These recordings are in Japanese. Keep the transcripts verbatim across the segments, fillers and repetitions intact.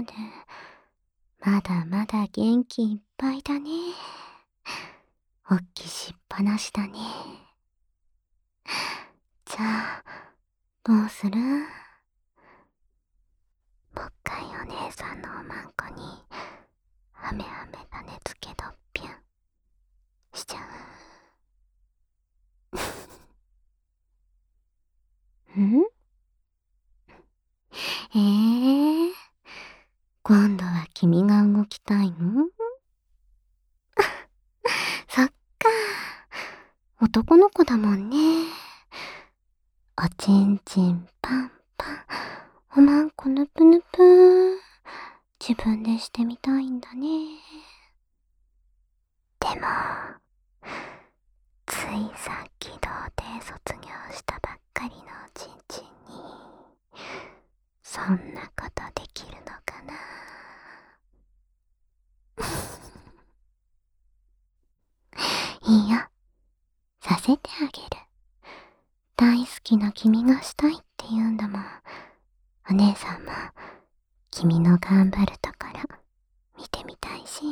で、まだまだ元気いっぱいだね。発揮しっぱなしだね。じゃあ、どうする？もう一回お姉さんのおまんこに、ハメハメ種付けドッピュン、しちゃう。ん？えー、今度は君が動きたいの？そっか。男の子だもんね。おちんちんパンパン、おまんこぬぷぬぷ。自分でしてみたいんだね。でも、ついさっき童貞卒業したばっかりのおちんちんに、そんなことできるのかな。いいよ。させてあげる。大好きな君がしたいって言うんだもん。お姉さんも、君の頑張るところ、見てみたいし。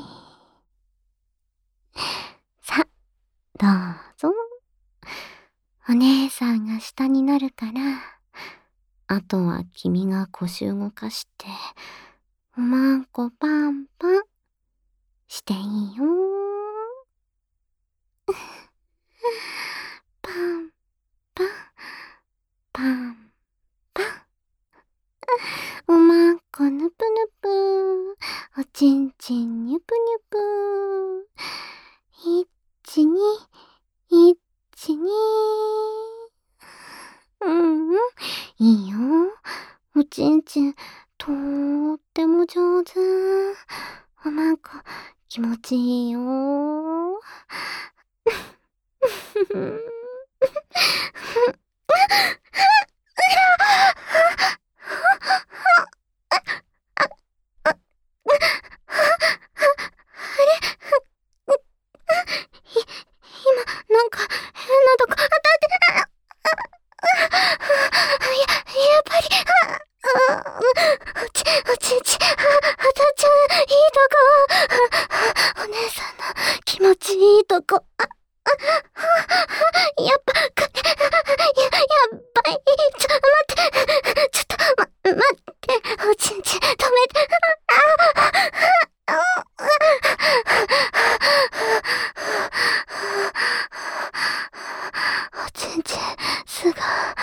さ、どうぞ。お姉さんが下になるから、あとは君が腰動かして、おまんこパンパン、していいよ。パンパン、パンパン。おまんこぬぷぬぷ、おちんちんにゅぷにゅぷ。いっちに、いっちに。うんうん、いいよ。おちんちん、とーっても上手。おまんこ、気持ちいいよ。今、なんか、変なとこ当たって、や、やっぱり、おち、おちんち、当たっちゃう、いいとこ。お姉さんの気持ちいいとこ。やっぱ、か、や、やっぱり、ちょ、待って、ちょっと、ま、待って、おちんち、止めて、おちんち、すぐ、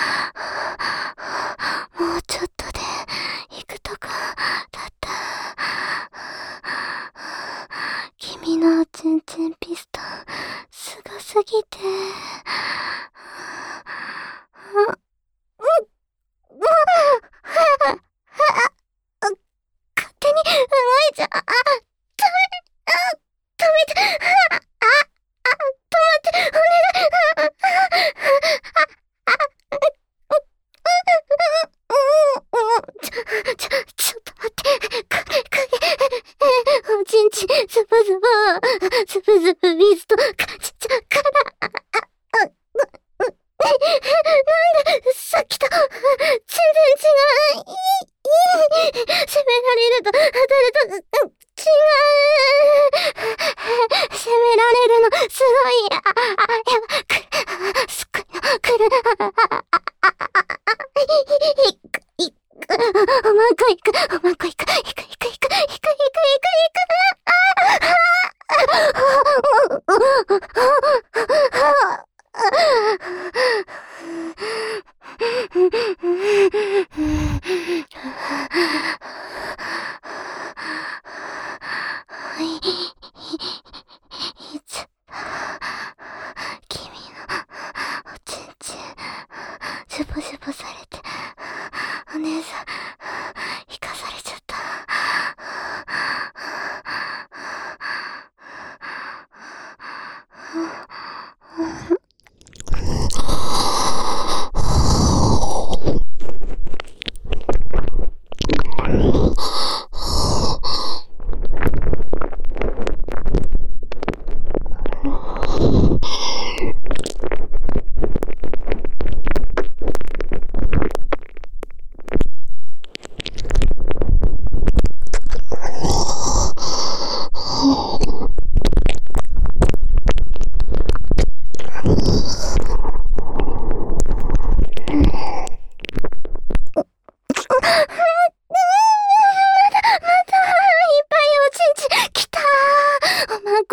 もうちょっとで、行くとこ、だった。君のおちんちんピストン、すごすぎて、勝手に動いちゃ、あ、止め、あ、止めて、あ、あ、あ、止まって、お願い、ちょ、ちょ、ちょっと待って、か、かげ、おちんちん、ズブズブ、ズブズブビーズと、か、ち、ちゃ、から、あ、あ、あ、なんで、さっきと、全然違う、いい、いい、責められると、当たると、違う、責められるの、すごい、あ、あ、やば、くる、すっごいの、くる、あ、あ、あ、あ、あ、いく、いく、おまんこいく、おまんこいく、いく、いく、いく、いく、いく、いく、いく、いく、あ、あ、いつ、君のおちんちん、ジュボジュボされて、お姉さん、生かされちゃった。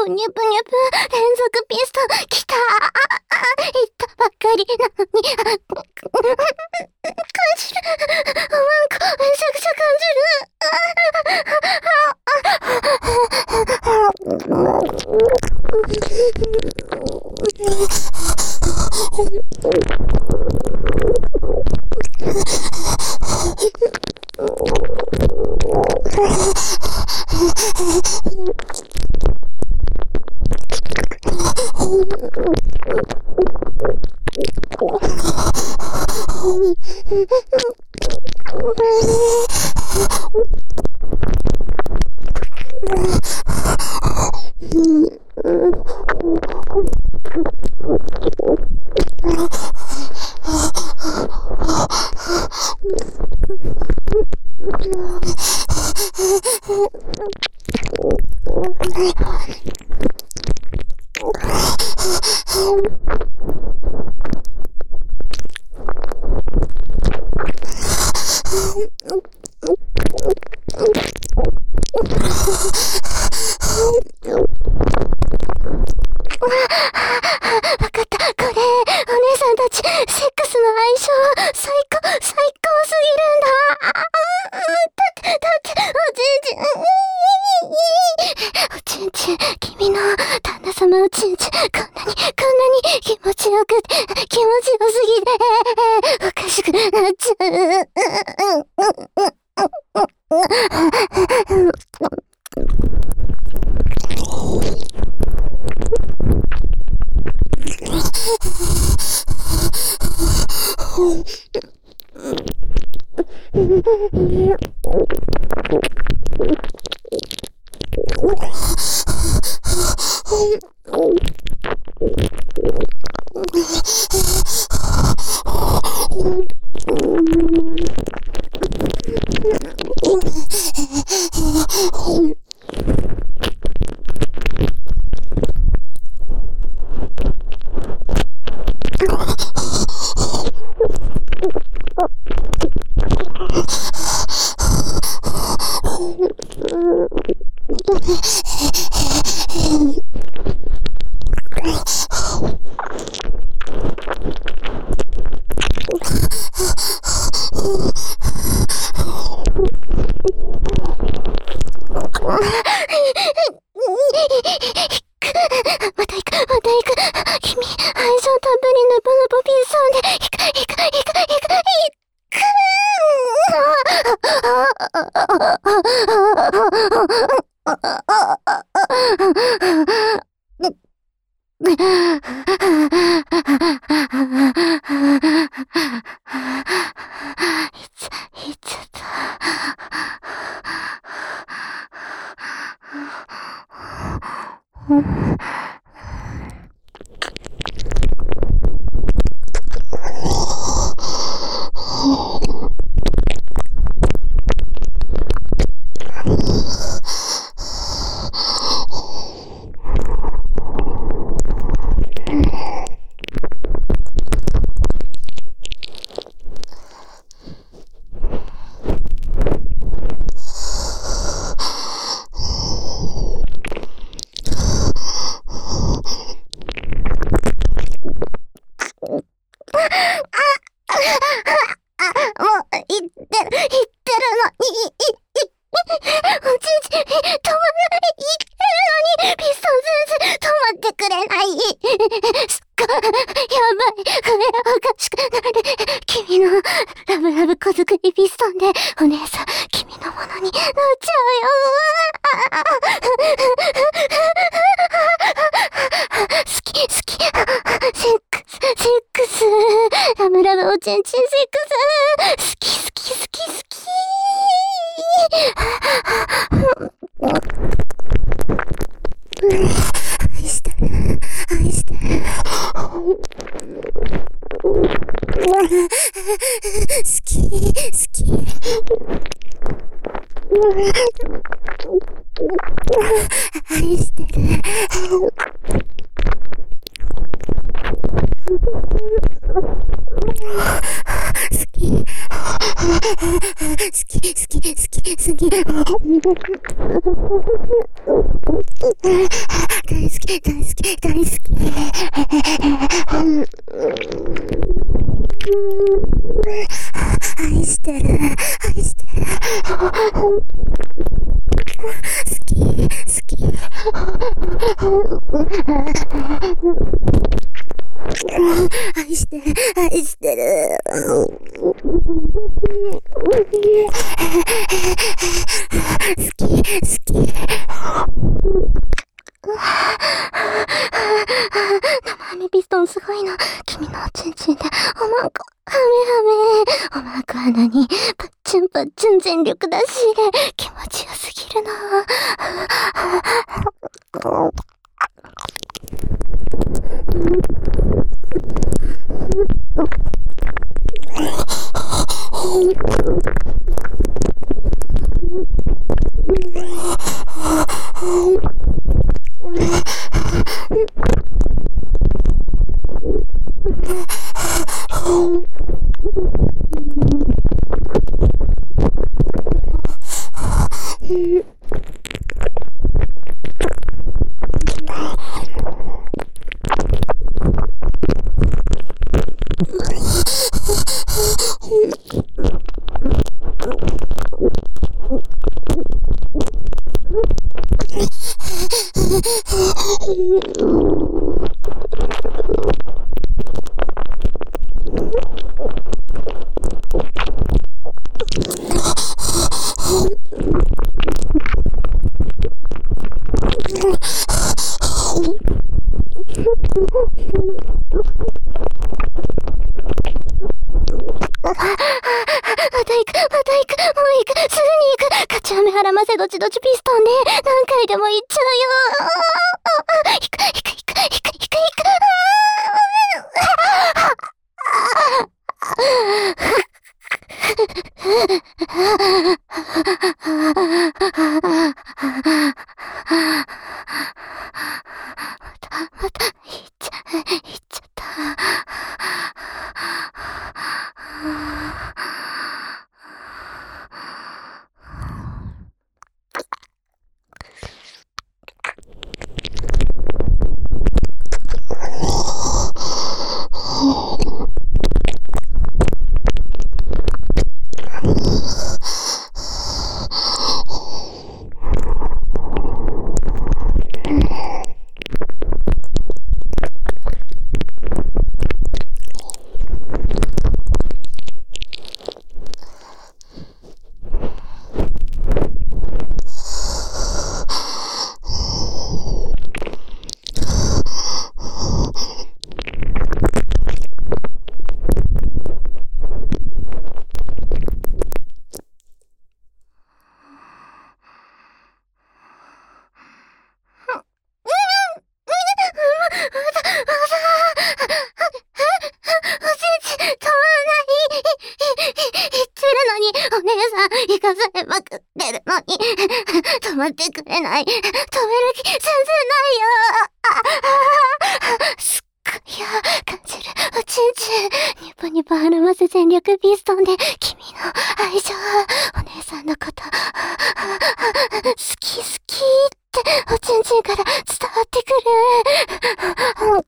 ぷにゅぷにゅぷ、連続ピストン、きたー。言ったばっかりなのに、感じる。おまんこ、めちゃくちゃ感じる。わかった。これ、お姉さんたち、セックスの相性、最高、最高すぎるんだ。だって、だって、おちんちん、おちんちん、君の旦那様おちんちん、こんなに、こんなに気持ちよくて、気持ちよすぎて、おかしくなっちゃう。また行く、また行く。君、愛情たっぷりのボノボピーソンで、行く、行く、行く、行く、行く。いっちゃった。君のラブラブ小作りピストンでお姉さん君のものになっちゃうよ。好き好き、セックスセックス、ラブラブおちんちんセックス、好き好き好き好き。愛してる愛してる。好き好き。愛してる。好き好き好き好き好き。 大好き大好き大好き。愛してる愛してる。好き好き。愛してる愛してる。好き好き。生ハミピストンすごいな。君のおちんちんでおまんこハメハメ。おまんこ穴にパッチュンパッチュン全力出し入れ。気持ちよすぎるな。どちどちピストンで何回でも行っちゃうよ。ひくひくひくひくひくひく。またまた行っちゃ行っちゃった。生かされまくってるのに止まってくれない。止める気全然ないよ。すっごいよ感じるおちんちん。ニュポニュポ絡ませ全力ピストンで君の愛情、お姉さんのこと好き好きっておちんちんから伝わってくる。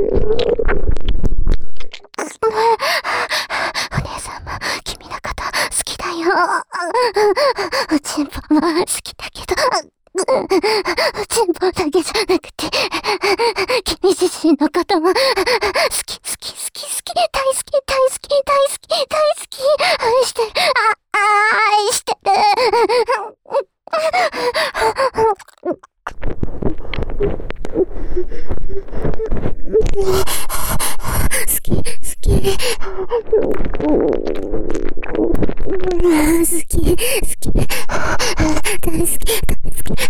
お姉さんも君のこと好おちんぽも好きだけど、おちんぽだけじゃなくて、君自身のことも、好き好き好き好き、大好き大好き大好き大好き、愛してる、あ、愛してる。好き好き好き好き大好き大好き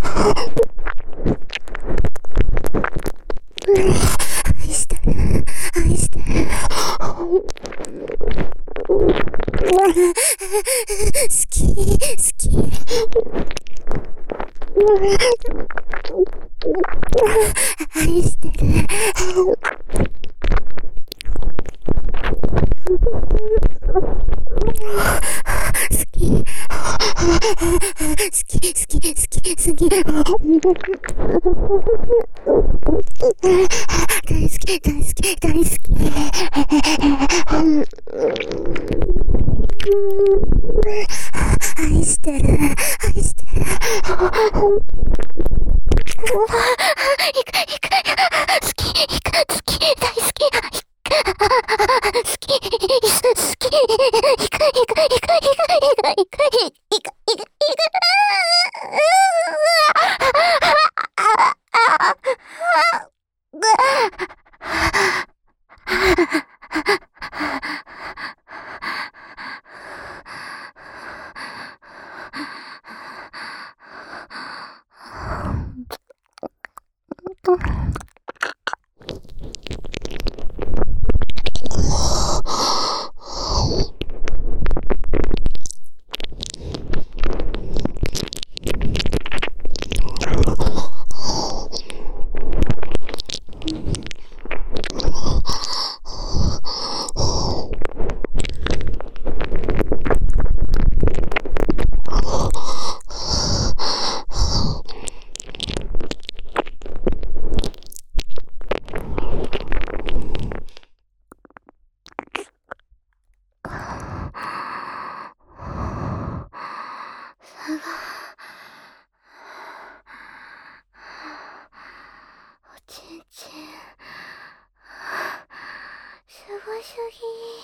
愛してる愛してる好き好き愛してる好き好き好き好き好き大好き大好き大好き愛してる愛してるいくいく好きいく好き大好き好き好きいくいくいくいくいくいくいくいくいくちんちんすごすぎ。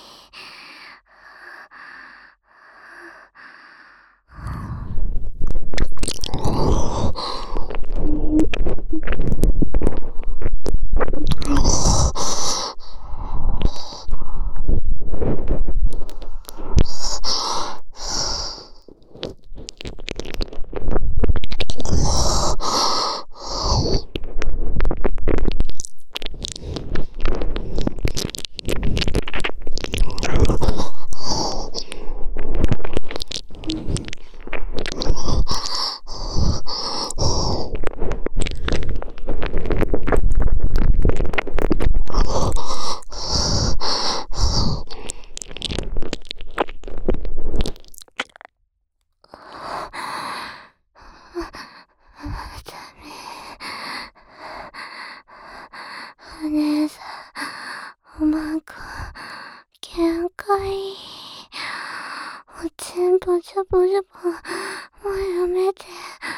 お姉さん、おまんこ、限界。おちんぽちょぽちょぽ、もうやめて。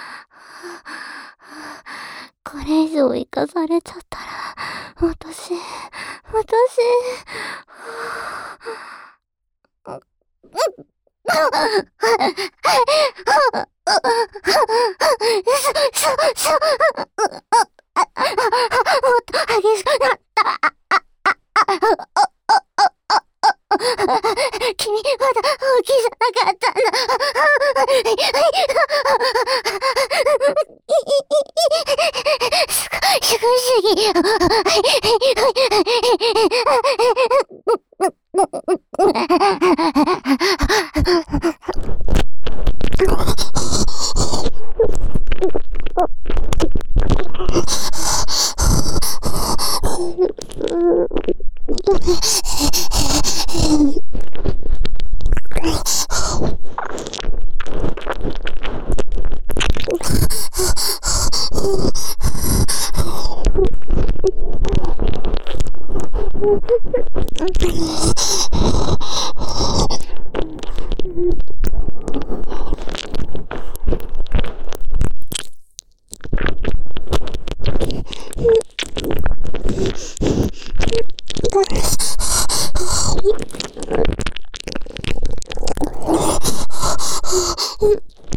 これ以上生かされちゃったら、私、私、もっと激しくなった。君、まだ大きいじゃなかったんだ。すごい、すごいすぎ。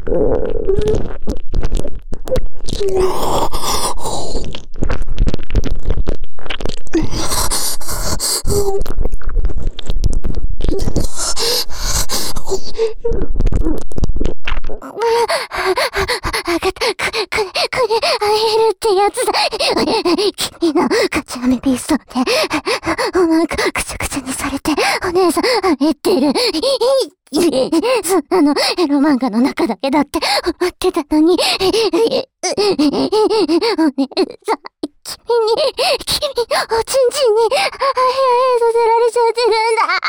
やつだ。君のガチャメピストで、お腹くちゃくちゃにされて、お姉さん、減ってる。そんなの、エロ漫画の中だけだって思ってたのに、お姉さん、君に、君のおちんちんに、あへあへさせられちゃってるんだ。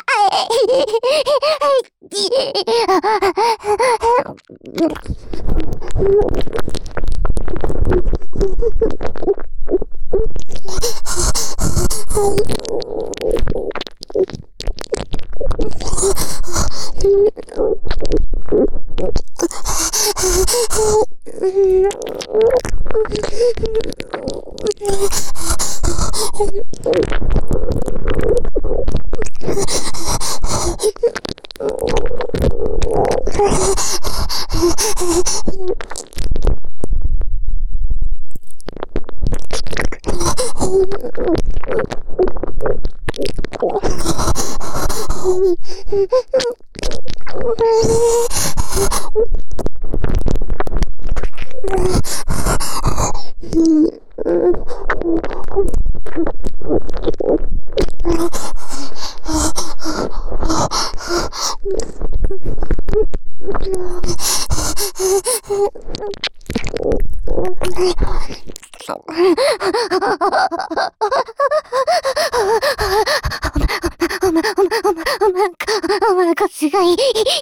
おまかすがいい。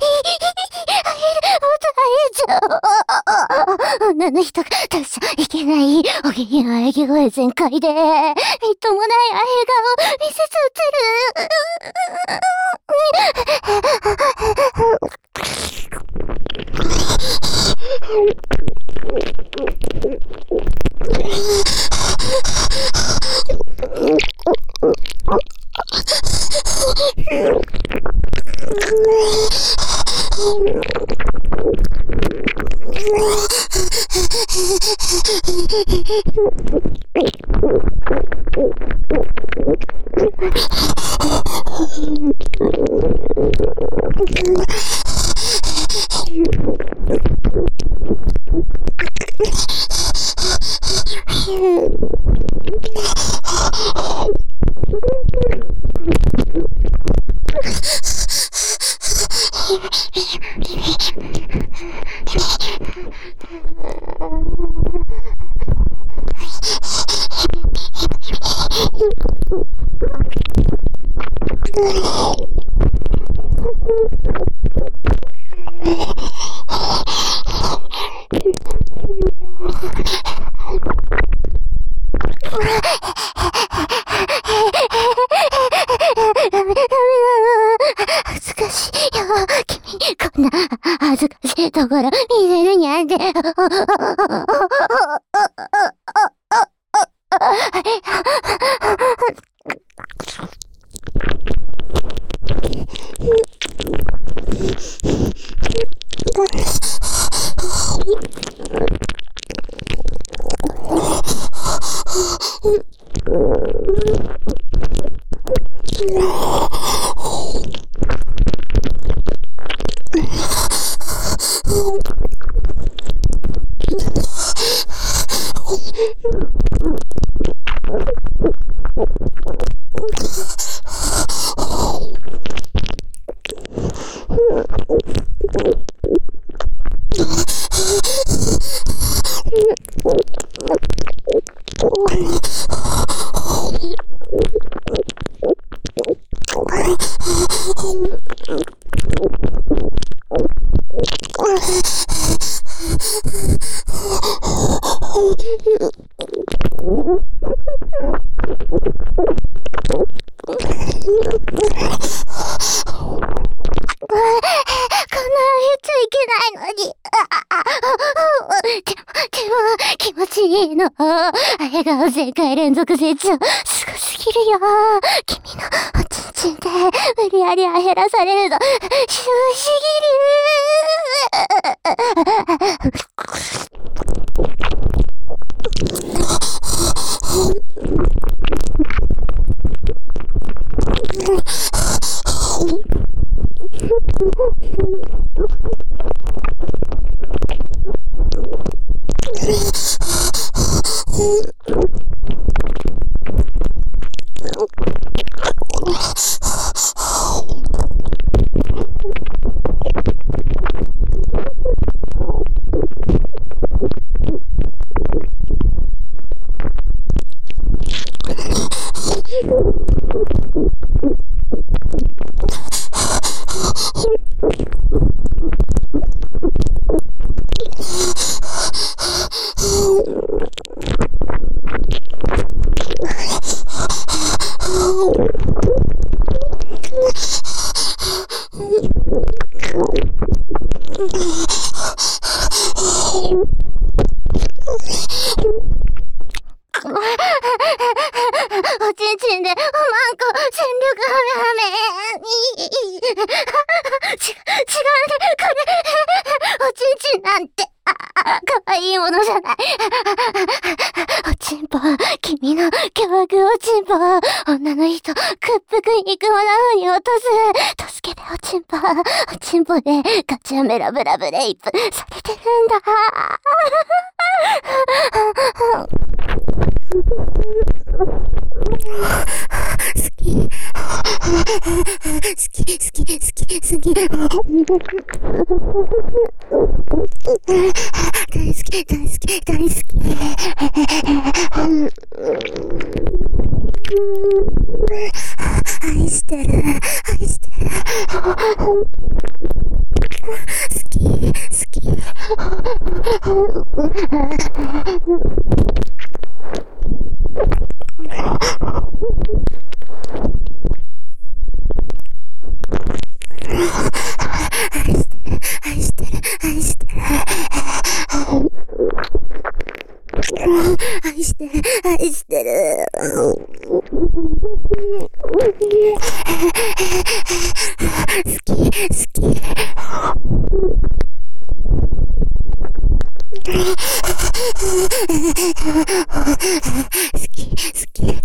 女の人が出しちゃいけない、おぎぎの喘ぎ声全開で、みっともないあへ顔見せちゃってる。恥ずかしいよ、君。こんな恥ずかしいところ見せるにゃんて。笑顔全開連続成長、すごすぎるよ。君のおちんちんで無理やりあへらされるの、すごすぎる。 おちんちんでおまんこ全力はめはめ。違う、違うね、これ。おちんちんなんて、あ、あ、かわいいものじゃない。おちんぽ、君の凶悪おちんぽ、女の人、屈服に行くものに落とす。助けておちんぽ、おちんぽでガチャメラブラブレイプされてるんだ。好き。好き、好き、好き、好き。大好き、大好き、大好き。愛してる、愛してる。好き、好き。愛してる、愛してる。愛してる、愛してる。好き、好き。好き、好き。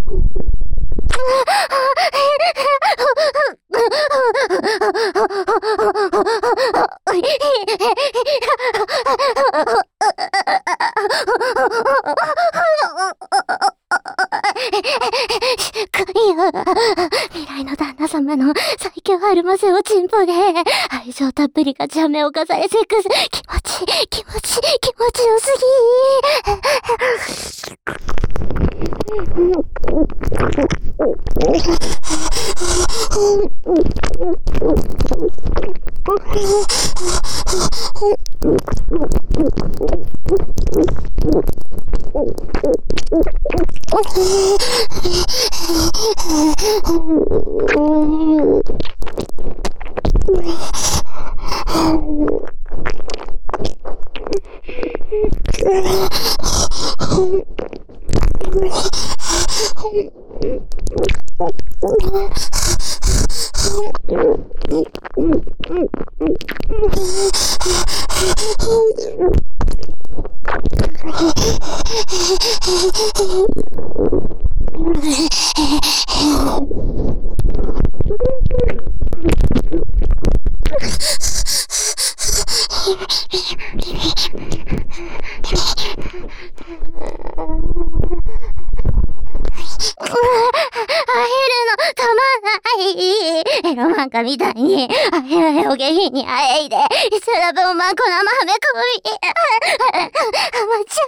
未来の旦那様の最強アルマセおちんぽで愛情たっぷりがジャメを重ねセックス気持ちいい気持ちいい気持ちよすぎエロ漫画みたいに、あへへお下品にあえいで、いつらぶおまんこ生はめこみ、はまっちゃ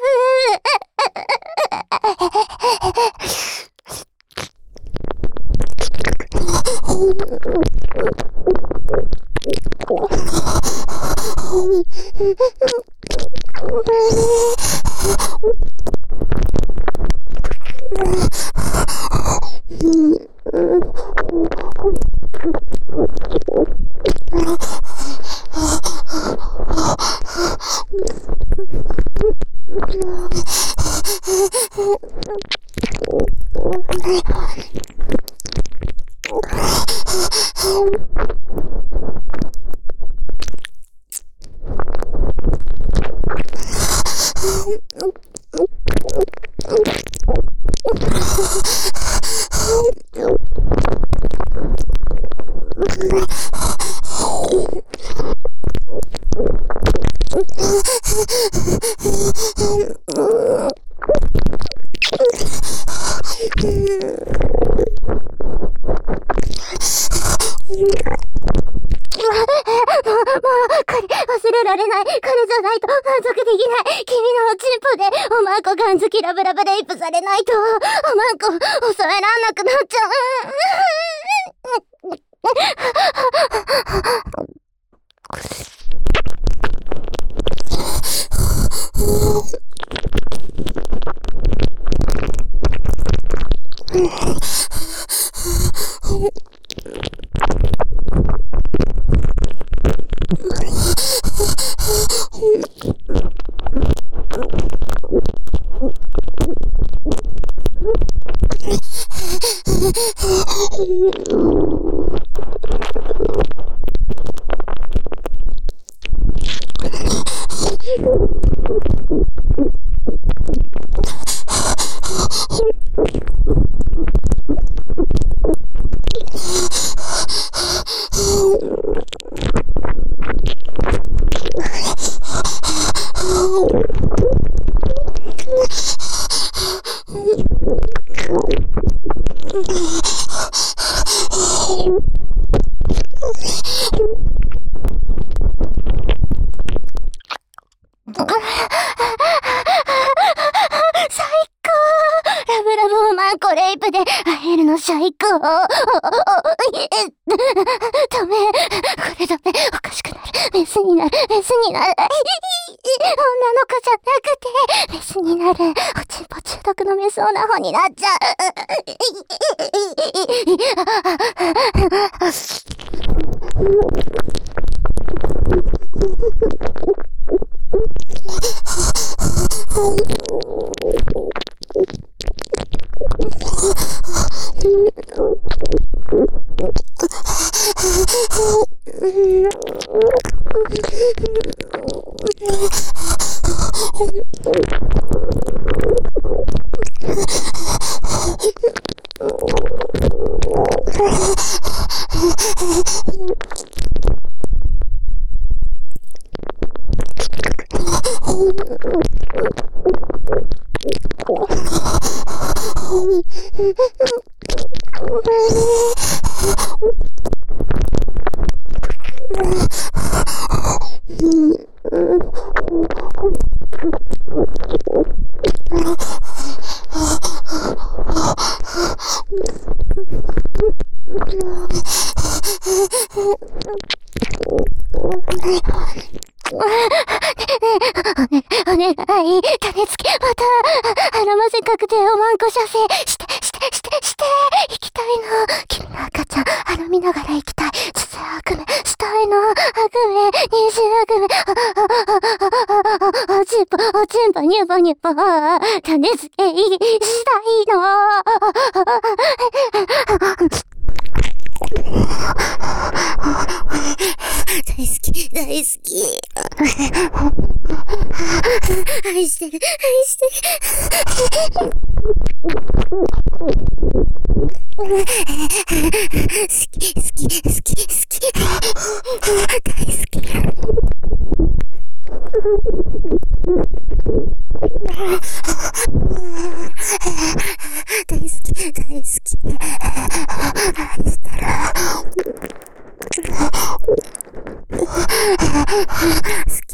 忘れられない。これじゃないと満足できない。君のおちんぽでおまんこガン好きラブラブレイプされないとおまんこ抑えらんなくなっちゃう。 ラブラブウマンコレイプで会えるの最高。ダメ。これダメ。おかしくなる。メスになる。メスになる。女の子じゃなくて、メスになる。おちんぽ中毒のメスオナホになっちゃう。お願い、種付け、また、あらませ確定をマンコ射精、して、して、して、して、行きたいの。君の赤ちゃん、あら見ながら行きたい。実は悪夢、したいの。悪夢、妊娠悪夢、おちんぽ、おちんぽ、ニュボニュボ、種付け、したいの。大好き、大好き。愛してる、愛してる。好き、好き、好き、好き。大好き。大好き、大好き。愛してる。好き。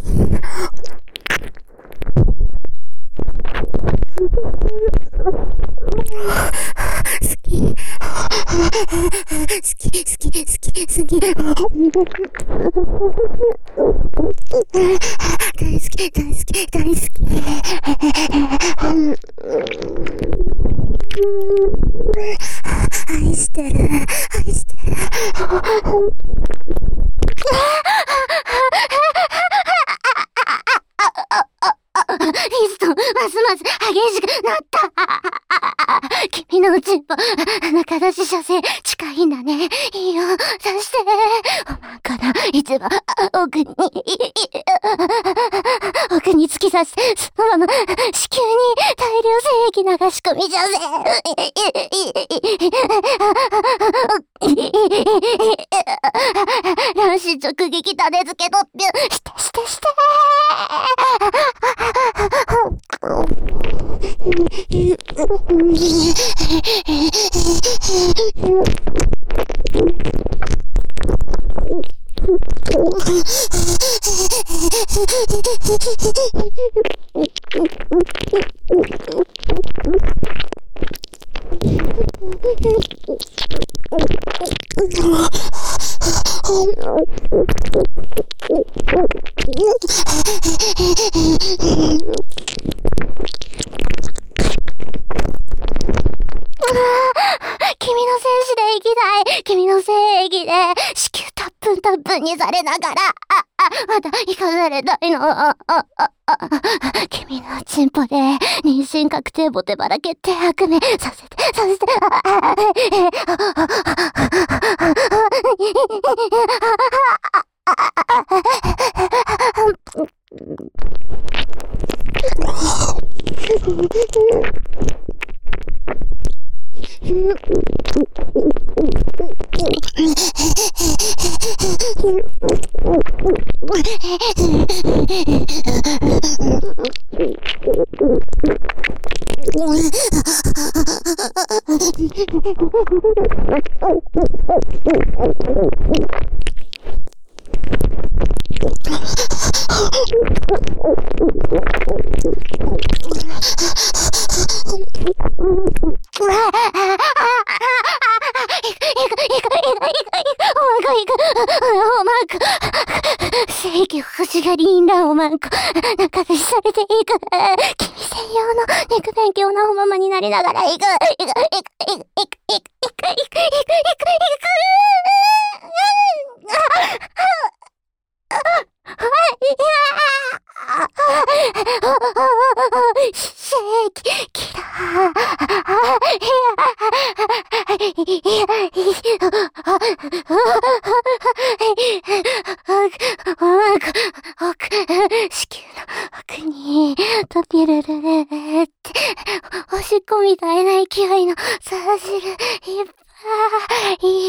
好き、好き、好き、好き、好き。大好き、大好き、大好き。愛してる、愛してる。リスト、ますます激しくなった。君のおちんぽ、中出し射精、近いんだね。いいよ、刺して。おまんから一番奥に、奥に突き刺して、そのまま子宮に大量精液流し込み射精。卵子直撃種付け突入。してしてして。君の精子で生きたい。君の精液で子宮たっぷんたっぷんにされながら、あ、あ、まだ生かされたいの。あ、あ、あ、あ、君のチンポで妊娠確定ボテバラ決定悪夢させて、させて、あ、あ、え、 正義を欲しがりんだおまんこ。中出しされていく。君専用の肉勉強のままになりながらいく。いく、いく、いく、いく、いく、いく、いく、いく、いく、いく、いく。正義、キラ子宮の奥にトピルルルって押し込みたいな勢いのさじるいっぱい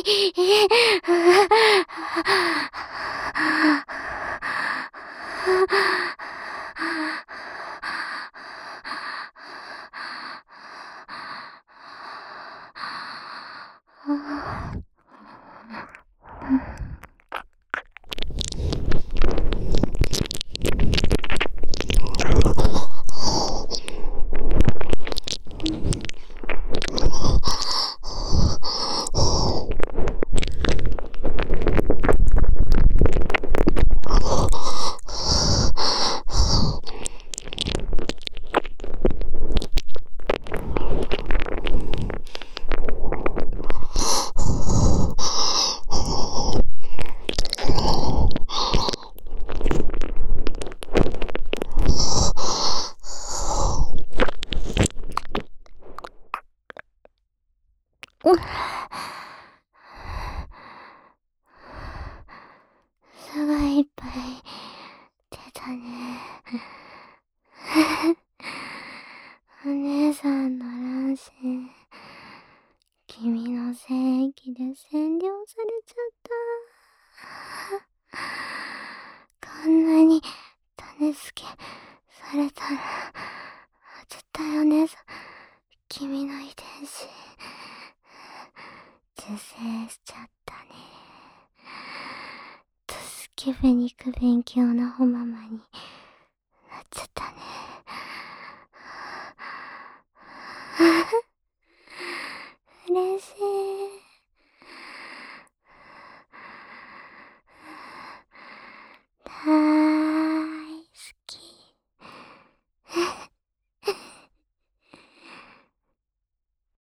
すごいいっぱい出たね。お姉さんの卵子、君の精液で占領されちゃった。こんなに種付けされたら、絶対お姉さん、君の遺伝子、受精しちゃったね。とスケベ肉勉強のほままに